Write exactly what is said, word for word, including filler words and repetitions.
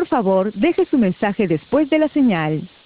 Por favor, deje su mensaje después de la señal.